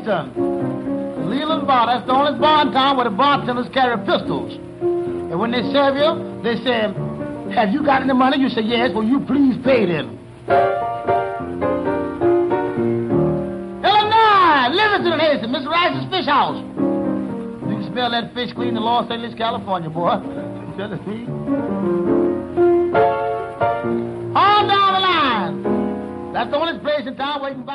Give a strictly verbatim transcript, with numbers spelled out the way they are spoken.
Easton. Leland Bar. That's the only bar in town where the bartenders carry pistols. And when they serve you, they say, have you got any money? You say, yes. Well, you please pay them. Illinois, Livingston, Hazen, Mister Rice's Fish House. You can smell that fish clean in Los Angeles, California, boy. Tell it me. On down the line. That's the only place in town where you can buy